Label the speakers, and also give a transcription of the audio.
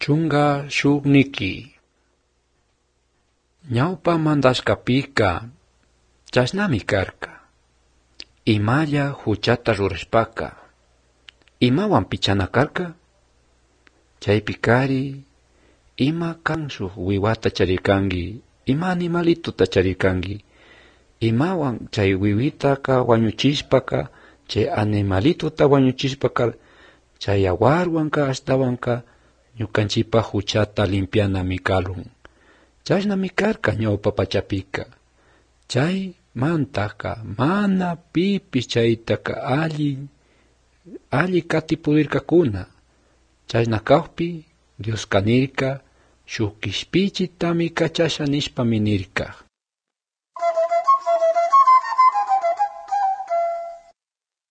Speaker 1: Chunga shuk niki. Ñawpa mandashkapika chashnami karka. Imalla huchata rurashpaka imawan pichana karka. Chaypi kari ima kan shuk wiwata charirkanki, ima animalituta charirkanki, imawan chay wiwitaka wañuchishpaka, chay animalituta wañuchishpaka, chay yawarwanka ashtawanka ñukanchipa huchata limpianami kalun. Chashnami karka ñawpa pachapika. Chay mantaka mana pipis chaytaka alli katipurirkakuna. Chashna kawpi Dios kanirka shuk kishpichitami kachasha nishpami nirka.